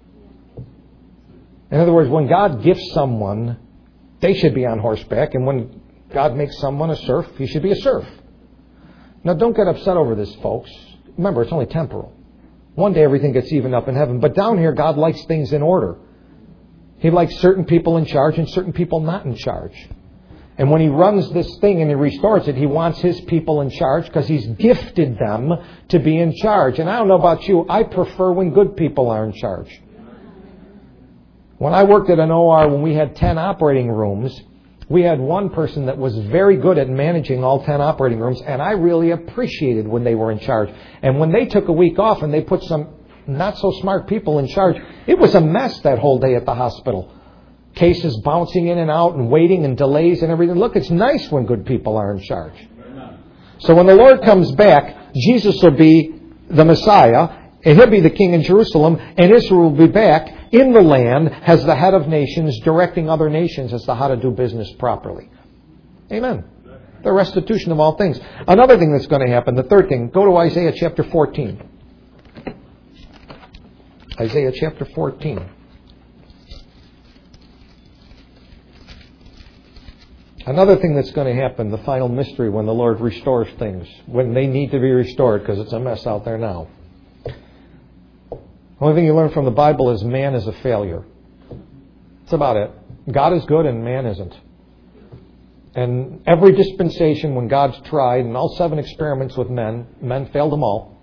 In other words, when God gifts someone, they should be on horseback, and when God makes someone a serf, he should be a serf. Now, don't get upset over this, folks. Remember, it's only temporal. One day everything gets evened up in heaven. But down here, God likes things in order. He likes certain people in charge and certain people not in charge. And when He runs this thing and He restores it, He wants His people in charge because He's gifted them to be in charge. And I don't know about you, I prefer when good people are in charge. When I worked at an O R, when we had ten operating rooms, we had one person that was very good at managing all ten operating rooms, and I really appreciated when they were in charge. And when they took a week off and they put some not so smart people in charge, it was a mess that whole day at the hospital. Cases bouncing in and out and waiting and delays and everything. Look, it's nice when good people are in charge. So when the Lord comes back, Jesus will be the Messiah, and He'll be the King in Jerusalem, and Israel will be back in the land as the head of nations, directing other nations as to how to do business properly. Amen. The restitution of all things. Another thing that's going to happen, the third thing, go to Isaiah chapter fourteen. Isaiah chapter fourteen. Another thing that's going to happen, the final mystery, when the Lord restores things, when they need to be restored because it's a mess out there now. The only thing you learn from the Bible is man is a failure. That's about it. God is good and man isn't. And every dispensation when God's tried, and all seven experiments with men, men failed them all.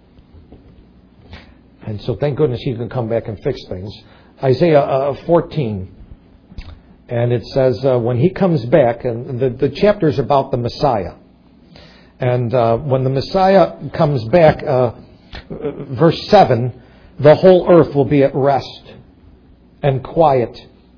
And so thank goodness He's going to come back and fix things. Isaiah uh, fourteen. And it says uh, when He comes back, and the, the chapter is about the Messiah. And uh, when the Messiah comes back, uh, verse seven, the whole earth will be at rest and quiet,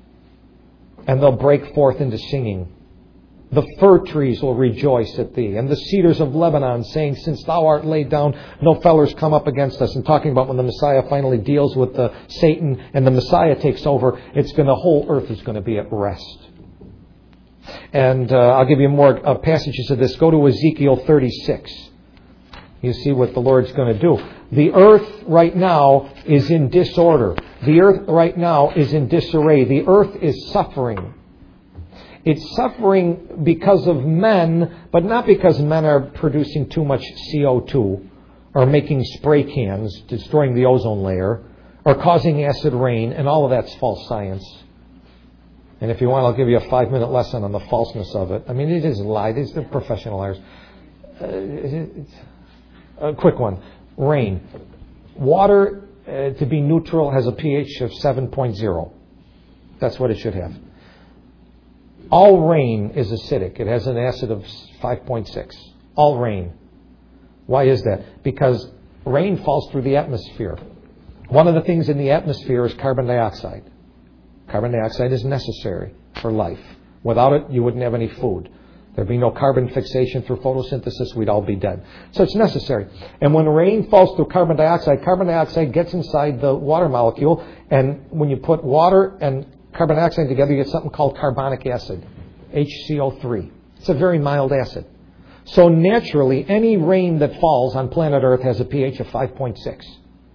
and they'll break forth into singing. The fir trees will rejoice at thee, and the cedars of Lebanon, saying, since thou art laid down, no fellers come up against us. And talking about when the Messiah finally deals with the Satan and the Messiah takes over, it's going the whole earth is going to be at rest. And uh, I'll give you more uh, passages of this. Go to Ezekiel thirty-six. You see what the Lord's going to do. The earth right now is in disorder. The earth right now is in disarray. The earth is suffering. It's suffering because of men, but not because men are producing too much C O two or making spray cans, destroying the ozone layer, or causing acid rain, and all of that's false science. And if you want, I'll give you a five-minute lesson on the falseness of it. I mean, it is a lie. These are professional liars. Uh, it's a quick one. Rain. Water, uh, to be neutral, has a pH of seven point zero. That's what it should have. All rain is acidic. It has an acid of five point six. All rain. Why is that? Because rain falls through the atmosphere. One of the things in the atmosphere is carbon dioxide. Carbon dioxide is necessary for life. Without it, you wouldn't have any food. There'd be no carbon fixation through photosynthesis. We'd all be dead. So it's necessary. And when rain falls through carbon dioxide, carbon dioxide gets inside the water molecule. And when you put water and carbon dioxide together, you get something called carbonic acid, H C O three. It's a very mild acid. So naturally, any rain that falls on planet Earth has a pH of five point six.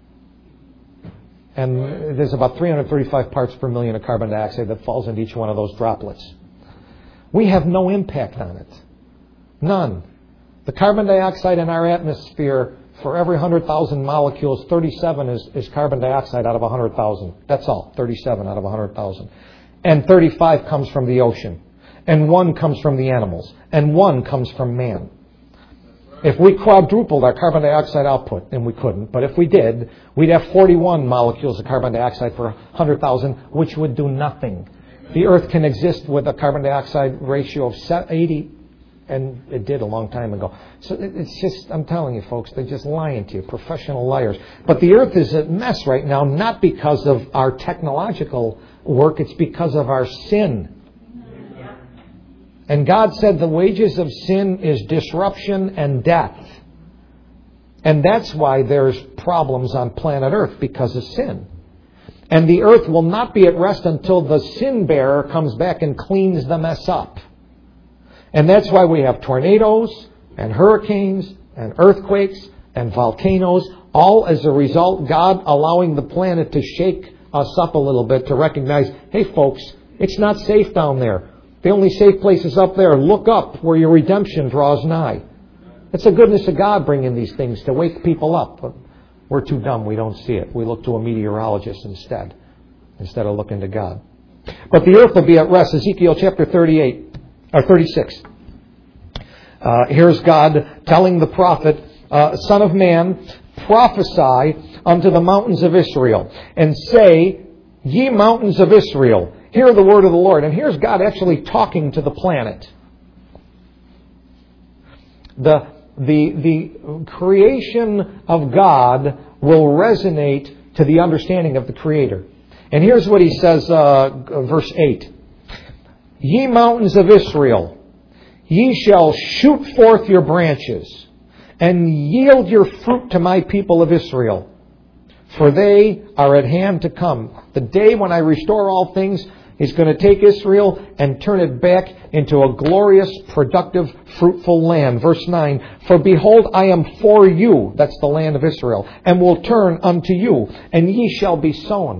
And there's about three hundred thirty-five parts per million of carbon dioxide that falls into each one of those droplets. We have no impact on it. None. The carbon dioxide in our atmosphere, for every one hundred thousand molecules, thirty-seven is, is carbon dioxide out of one hundred thousand. That's all. thirty-seven out of one hundred thousand. And thirty-five comes from the ocean. And one comes from the animals. And one comes from man. If we quadrupled our carbon dioxide output, and we couldn't, but if we did, we'd have forty-one molecules of carbon dioxide per one hundred thousand, which would do nothing. The Earth can exist with a carbon dioxide ratio of eighty, and it did a long time ago. So it's just, I'm telling you folks, they're just lying to you, professional liars. But the Earth is a mess right now, not because of our technological work, it's because of our sin. And God said the wages of sin is disruption and death. And that's why there's problems on planet Earth, because of sin. And the earth will not be at rest until the sin bearer comes back and cleans the mess up. And that's why we have tornadoes and hurricanes and earthquakes and volcanoes, all as a result, God allowing the planet to shake us up a little bit to recognize, hey folks, it's not safe down there. The only safe place is up there. Look up where your redemption draws nigh. It's the goodness of God bringing these things to wake people up. But we're too dumb. We don't see it. We look to a meteorologist instead, instead of looking to God. But the earth will be at rest. Ezekiel chapter thirty-eight. or thirty-six. Uh, here's God telling the prophet, uh, Son of man, prophesy unto the mountains of Israel, and say, ye mountains of Israel, hear the word of the Lord. And here's God actually talking to the planet. The, the, the creation of God will resonate to the understanding of the Creator. And here's what he says, uh, verse eight. Ye mountains of Israel, ye shall shoot forth your branches, and yield your fruit to my people of Israel. For they are at hand to come. The day when I restore all things, He's going to take Israel and turn it back into a glorious, productive, fruitful land. Verse nine, for behold, I am for you, that's the land of Israel, and will turn unto you, and ye shall be sown.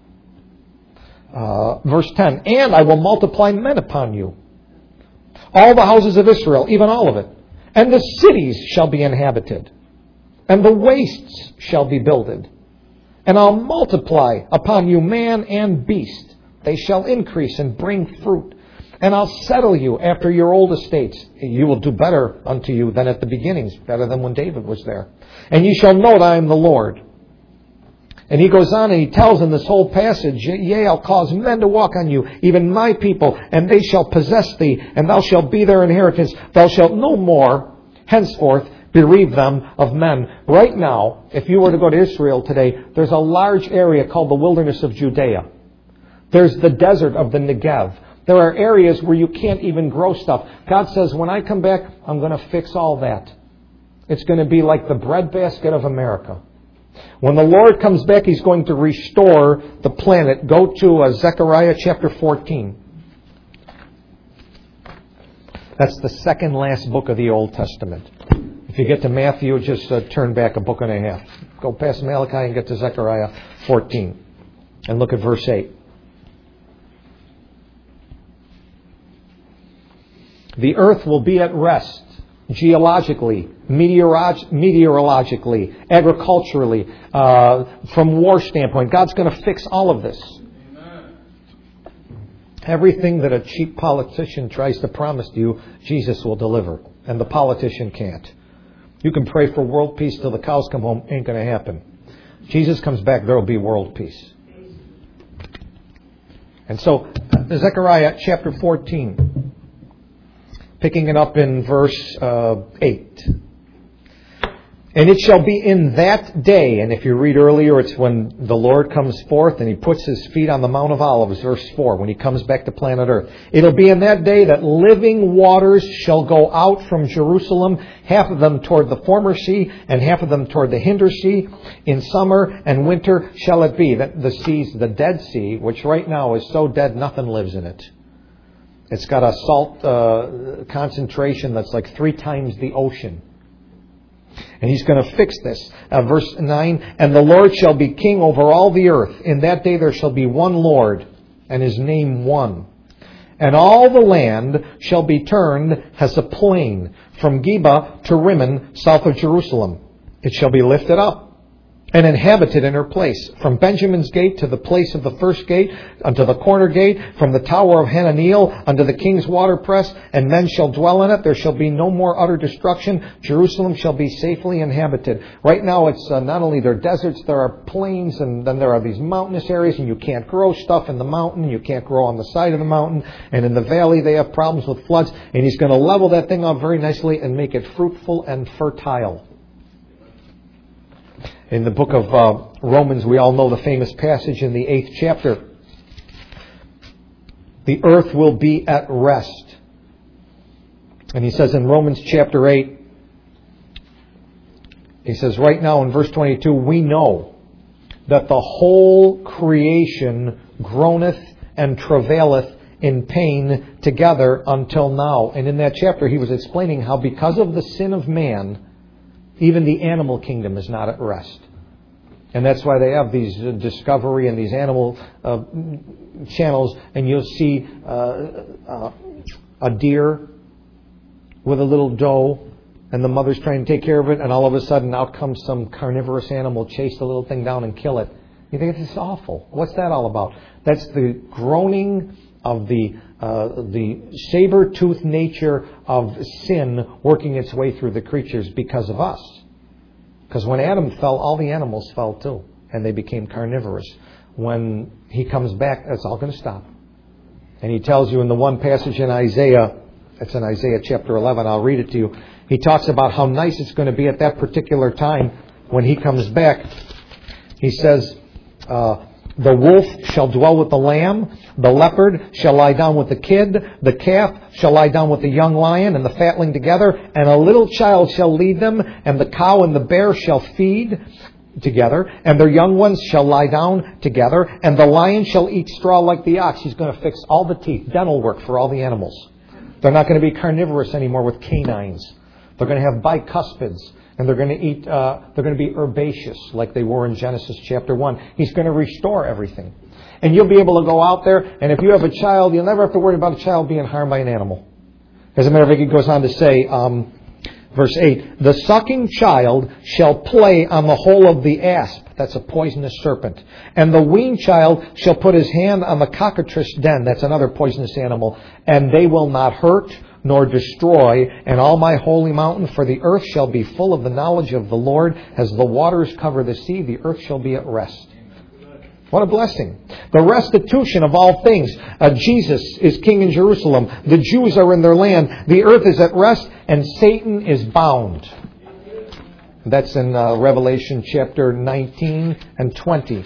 Uh, verse ten, and I will multiply men upon you. All the houses of Israel, even all of it. And the cities shall be inhabited, and the wastes shall be builded. And I'll multiply upon you man and beast. They shall increase and bring fruit. And I'll settle you after your old estates. You will do better unto you than at the beginnings, better than when David was there. And ye shall know that I am the Lord. And he goes on and he tells in this whole passage, yea, I'll cause men to walk on you, even my people, and they shall possess thee, and thou shalt be their inheritance. Thou shalt no more henceforth bereave them of men. Right now, if you were to go to Israel today, there's a large area called the wilderness of Judea. There's the desert of the Negev. There are areas where you can't even grow stuff. God says, when I come back, I'm going to fix all that. It's going to be like the breadbasket of America. When the Lord comes back, He's going to restore the planet. Go to uh, Zechariah chapter fourteen. That's the second last book of the Old Testament. If you get to Matthew, just uh, turn back a book and a half. Go past Malachi and get to Zechariah fourteen. And look at verse eight. The earth will be at rest, geologically, meteorolog- meteorologically, agriculturally, uh, from war standpoint. God's going to fix all of this. Amen. Everything that a cheap politician tries to promise you, Jesus will deliver. And the politician can't. You can pray for world peace till the cows come home. Ain't going to happen. Jesus comes back, there will be world peace. And so, Zechariah chapter fourteen. Picking it up in verse uh, eight. And it shall be in that day, and if you read earlier, it's when the Lord comes forth and He puts His feet on the Mount of Olives, verse four, when He comes back to planet Earth. It'll be in that day that living waters shall go out from Jerusalem, half of them toward the former sea, and half of them toward the hinder sea. In summer and winter shall it be. That the sea's the Dead Sea, which right now is so dead nothing lives in it. It's got a salt uh, concentration that's like three times the ocean. And He's going to fix this. Uh, verse nine, and the Lord shall be king over all the earth. In that day there shall be one Lord, and His name one. And all the land shall be turned as a plain, from Geba to Rimmon, south of Jerusalem. It shall be lifted up and inhabited in her place, from Benjamin's gate to the place of the first gate, unto the corner gate, from the tower of Hananiel unto the king's waterpress, and men shall dwell in it. There shall be no more utter destruction. Jerusalem shall be safely inhabited. Right now, it's uh, not only there are deserts, there are plains, and then there are these mountainous areas, and you can't grow stuff in the mountain. You can't grow on the side of the mountain. And in the valley, they have problems with floods. And He's going to level that thing up very nicely and make it fruitful and fertile. In the book of uh, Romans, we all know the famous passage in the eighth chapter. The earth will be at rest. And he says in Romans chapter eight, he says right now in verse twenty-two, we know that the whole creation groaneth and travaileth in pain together until now. And in that chapter he was explaining how because of the sin of man, even the animal kingdom is not at rest. And that's why they have these uh, Discovery and these animal uh, channels. And you'll see uh, uh, a deer with a little doe. And the mother's trying to take care of it. And all of a sudden out comes some carnivorous animal, chase the little thing down and kill it. You think it's just awful. What's that all about? That's the groaning of the uh, the saber-toothed nature of sin working its way through the creatures because of us. Because when Adam fell, all the animals fell too, and they became carnivorous. When he comes back, that's all going to stop. And he tells you in the one passage in Isaiah, it's in Isaiah chapter eleven, I'll read it to you. He talks about how nice it's going to be at that particular time when he comes back. He says, uh, the wolf shall dwell with the lamb, the leopard shall lie down with the kid, the calf shall lie down with the young lion and the fatling together, and a little child shall lead them, and the cow and the bear shall feed together, and their young ones shall lie down together, and the lion shall eat straw like the ox. He's going to fix all the teeth, dental work for all the animals. They're not going to be carnivorous anymore with canines. They're going to have bicuspids. And they're going to eat, uh, they're going to be herbaceous like they were in Genesis chapter one. He's going to restore everything. And you'll be able to go out there, and if you have a child, you'll never have to worry about a child being harmed by an animal. As a matter of fact, it goes on to say, um, verse eight, the sucking child shall play on the hole of the asp. That's a poisonous serpent. And the weaned child shall put his hand on the cockatrice den. That's another poisonous animal. And they will not hurt nor destroy in all my holy mountain, for the earth shall be full of the knowledge of the Lord. As the waters cover the sea, the earth shall be at rest. What a blessing. The restitution of all things. Uh, Jesus is king in Jerusalem. The Jews are in their land. The earth is at rest, and Satan is bound. That's in uh, Revelation chapter nineteen and twenty.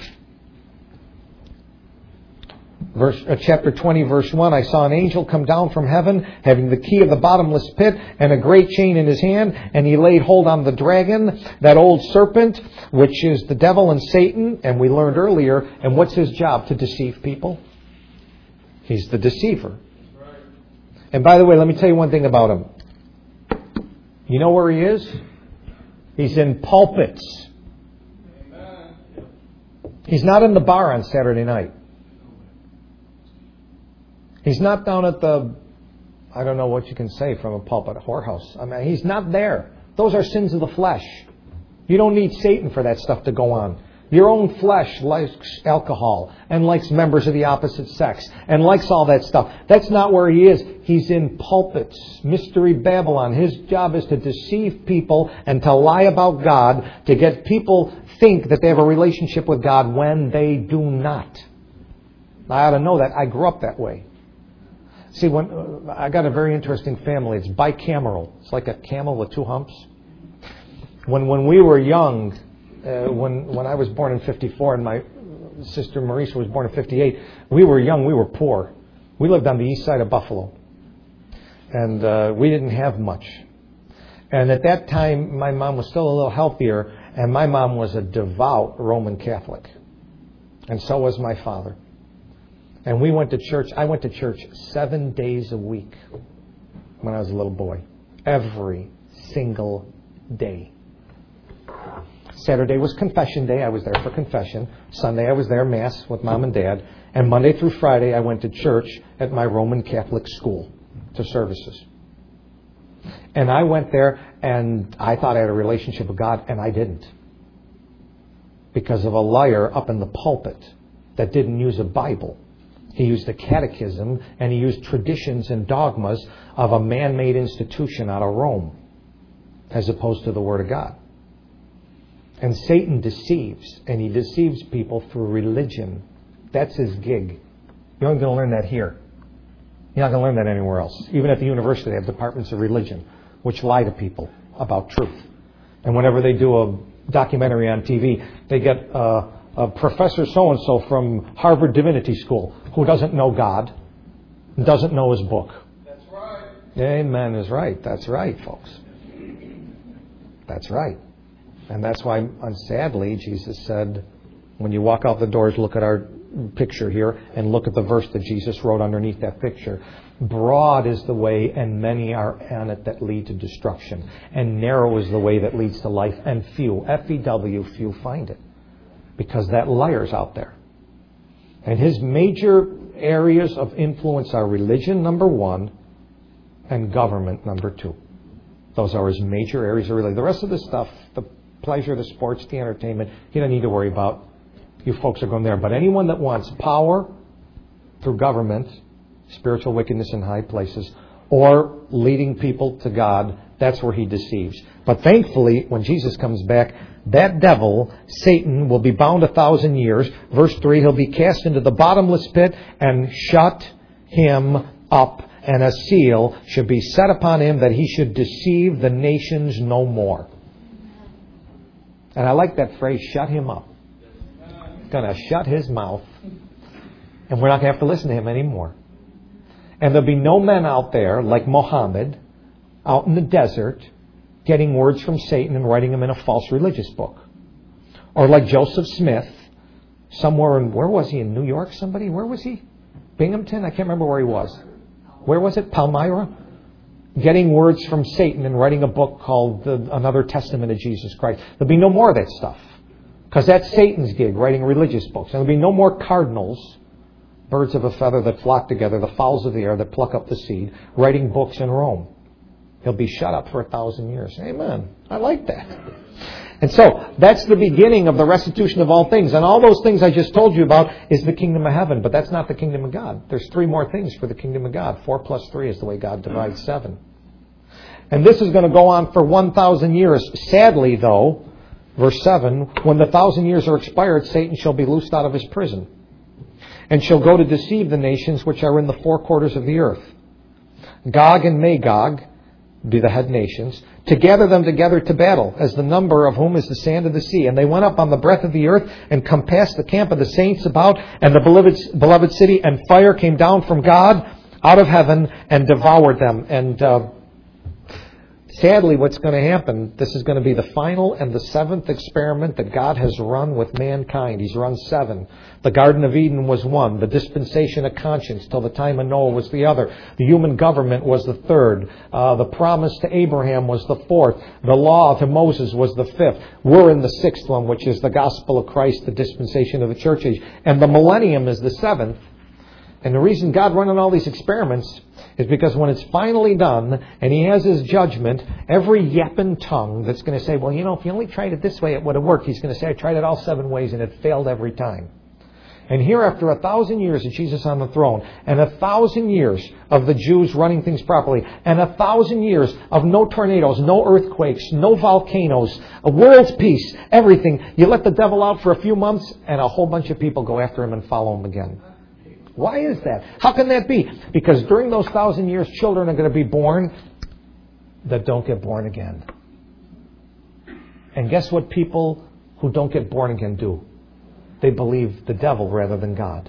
Verse, uh, chapter twenty, verse one, I saw an angel come down from heaven, having the key of the bottomless pit and a great chain in his hand, and he laid hold on the dragon, that old serpent, which is the devil and Satan, and we learned earlier, and what's his job? To deceive people. He's the deceiver. And by the way, let me tell you one thing about him. You know where he is? He's in pulpits. He's not in the bar on Saturday night. He's not down at the, I don't know what you can say from a pulpit, whorehouse. I mean, he's not there. Those are sins of the flesh. You don't need Satan for that stuff to go on. Your own flesh likes alcohol and likes members of the opposite sex and likes all that stuff. That's not where he is. He's in pulpits. Mystery Babylon. His job is to deceive people and to lie about God, to get people think that they have a relationship with God when they do not. I ought to know that. I grew up that way. See, when uh, I got a very interesting family. It's bicameral. It's like a camel with two humps. When when we were young, uh, when when I was born in fifty-four and my sister Marisa was born in fifty-eight, we were young. We were poor. We lived on the east side of Buffalo, and uh, we didn't have much. And at that time, my mom was still a little healthier, and my mom was a devout Roman Catholic, and so was my father. And we went to church. I went to church seven days a week when I was a little boy. Every single day. Saturday was confession day. I was there for confession. Sunday I was there, Mass with Mom and Dad. And Monday through Friday I went to church at my Roman Catholic school to services. And I went there and I thought I had a relationship with God, and I didn't. Because of a liar up in the pulpit that didn't use a Bible. He used the catechism, and he used traditions and dogmas of a man-made institution out of Rome, as opposed to the Word of God. And Satan deceives, and he deceives people through religion. That's his gig. You're only going to learn that here. You're not going to learn that anywhere else. Even at the university, they have departments of religion, which lie to people about truth. And whenever they do a documentary on T V, they get uh, a Professor so-and-so from Harvard Divinity School who doesn't know God, doesn't know his book. That's right. Amen is right. That's right, folks. That's right. And that's why, sadly, Jesus said, when you walk out the doors, look at our picture here and look at the verse that Jesus wrote underneath that picture. Broad is the way, and many are on it that lead to destruction. And narrow is the way that leads to life, and few, F E W, few find it. Because that liar's out there. And his major areas of influence are religion, number one, and government, number two. Those are his major areas of religion. The rest of the stuff, the pleasure, the sports, the entertainment, he doesn't need to worry about. you folks are going there. But anyone that wants power through government, spiritual wickedness in high places, or leading people to God, that's where he deceives. But thankfully, when Jesus comes back, that devil, Satan, will be bound a thousand years. Verse three, he'll be cast into the bottomless pit and shut him up. And a seal should be set upon him that he should deceive the nations no more. And I like that phrase, shut him up. Going to shut his mouth. And we're not going to have to listen to him anymore. And there'll be no men out there like Mohammed out in the desert getting words from Satan and writing them in a false religious book. Or like Joseph Smith somewhere in, where was he, in New York, somebody? Where was he? Binghamton? I can't remember where he was. Where was it? Palmyra? Getting words from Satan and writing a book called the, Another Testament of Jesus Christ. There'll be no more of that stuff. Because that's Satan's gig, writing religious books. And there'll be no more cardinals, birds of a feather that flock together, the fowls of the air that pluck up the seed, writing books in Rome. He'll be shut up for a thousand years. Amen. I like that. And so, that's the beginning of the restitution of all things. And all those things I just told you about is the kingdom of heaven. But that's not the kingdom of God. There's three more things for the kingdom of God. Four plus three is the way God divides seven. And this is going to go on for one thousand years. Sadly, though, verse seven, when the thousand years are expired, Satan shall be loosed out of his prison, and shall go to deceive the nations which are in the four quarters of the earth. Gog and Magog be the head nations, to gather them together to battle, as the number of whom is the sand of the sea. And they went up on the breadth of the earth, and compassed the camp of the saints about, and the beloved, beloved city, and fire came down from God out of heaven, and devoured them. And uh, sadly, what's going to happen, this is going to be the final and the seventh experiment that God has run with mankind. He's run seven. The Garden of Eden was one. The dispensation of conscience till the time of Noah was the other. The human government was the third. Uh, the promise to Abraham was the fourth. The law to Moses was the fifth. We're in the sixth one, which is the gospel of Christ, the dispensation of the church age. And the millennium is the seventh. And the reason God running all these experiments is because when it's finally done and he has his judgment, every yapping tongue that's going to say, well, you know, if you only tried it this way, it would have worked. He's going to say, I tried it all seven ways and it failed every time. And here, after a thousand years of Jesus on the throne, and a thousand years of the Jews running things properly, and a thousand years of no tornadoes, no earthquakes, no volcanoes, a world's peace, everything, you let the devil out for a few months and a whole bunch of people go after him and follow him again. Why is that? How can that be? Because during those thousand years, children are going to be born that don't get born again. And guess what people who don't get born again do? They believe the devil rather than God.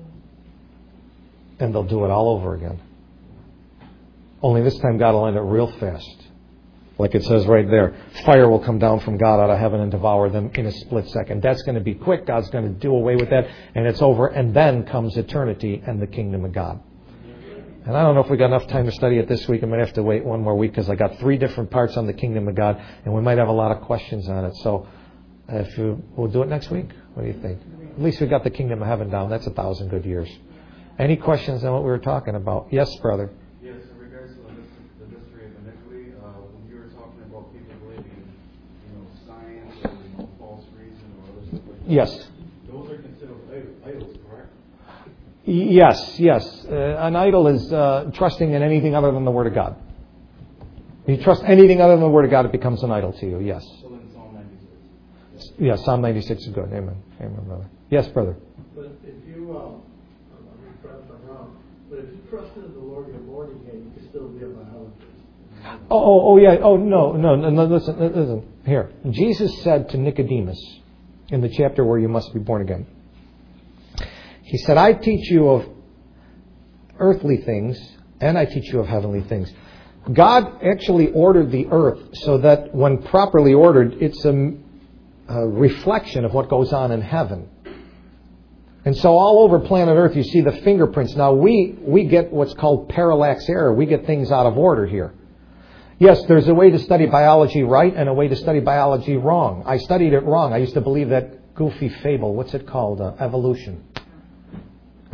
And they'll do it all over again. Only this time God will end it real fast. Like it says right there, fire will come down from God out of heaven and devour them in a split second. That's going to be quick. God's going to do away with that. And it's over. And then comes eternity and the kingdom of God. And I don't know if we got enough time to study it this week. I might have to wait one more week because I got three different parts on the kingdom of God. And we might have a lot of questions on it. So if you, we'll do it next week. What do you think? At least we got the kingdom of heaven down. That's a thousand good years. Any questions on what we were talking about? Yes, brother. Yes, in regards to the mystery of iniquity, uh, when you were talking about people believing, you know, science or you know, false reason or other stuff like that. Yes. Those are considered idols, correct? Yes, yes. Uh, an idol is uh, trusting in anything other than the Word of God. If you trust anything other than the Word of God, it becomes an idol to you. Yes. So then Psalm ninety-six. Yes, Psalm ninety-six is good. Amen. Amen, brother. Yes, brother. But if you, um, I'm sorry if I'm wrong, but if you trusted in the Lord your Lord again, you could still be a biologist. Oh, oh, oh, yeah. Oh, no, no, no, no. Listen, listen. Here, Jesus said to Nicodemus in the chapter where you must be born again. He said, "I teach you of earthly things, and I teach you of heavenly things." God actually ordered the earth so that, when properly ordered, it's a, a reflection of what goes on in heaven. And so all over planet Earth, you see the fingerprints. Now, we, we get what's called parallax error. We get things out of order here. Yes, there's a way to study biology right and a way to study biology wrong. I studied it wrong. I used to believe that goofy fable. What's it called? Uh, evolution. I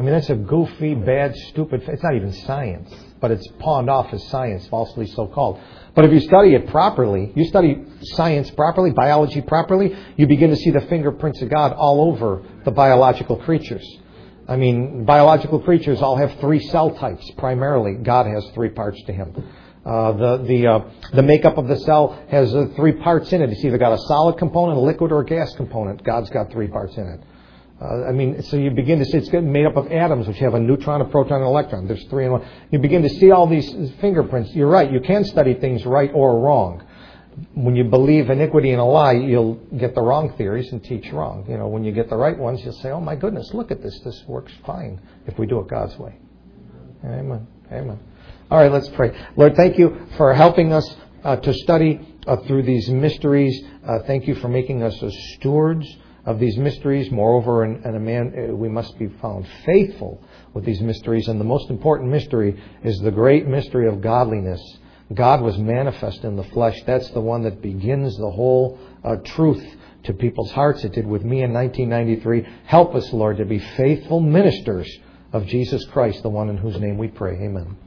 mean, that's a goofy, bad, stupid... It's not even science, but it's pawned off as science, falsely so called. But if you study it properly, you study science properly, biology properly, you begin to see the fingerprints of God all over the biological creatures. I mean, biological creatures all have three cell types, primarily. God has three parts to Him. Uh, the the uh, the makeup of the cell has uh, three parts in it. It's either got a solid component, a liquid, or a gas component. God's got three parts in it. Uh, I mean, so you begin to see it's made up of atoms, which have a neutron, a proton, and an electron. There's three in one. You begin to see all these fingerprints. You're right. You can study things right or wrong. When you believe iniquity and a lie, you'll get the wrong theories and teach wrong. You know, when you get the right ones, you'll say, "Oh my goodness, look at this. This works fine if we do it God's way." Amen. Amen. All right, let's pray. Lord, thank you for helping us uh, to study uh, through these mysteries. Uh, thank you for making us as stewards of these mysteries. Moreover, in, in a man, we must be found faithful with these mysteries. And the most important mystery is the great mystery of godliness. God was manifest in the flesh. That's the one that begins the whole uh, truth to people's hearts. It did with me in nineteen ninety-three. Help us, Lord, to be faithful ministers of Jesus Christ, the one in whose name we pray. Amen.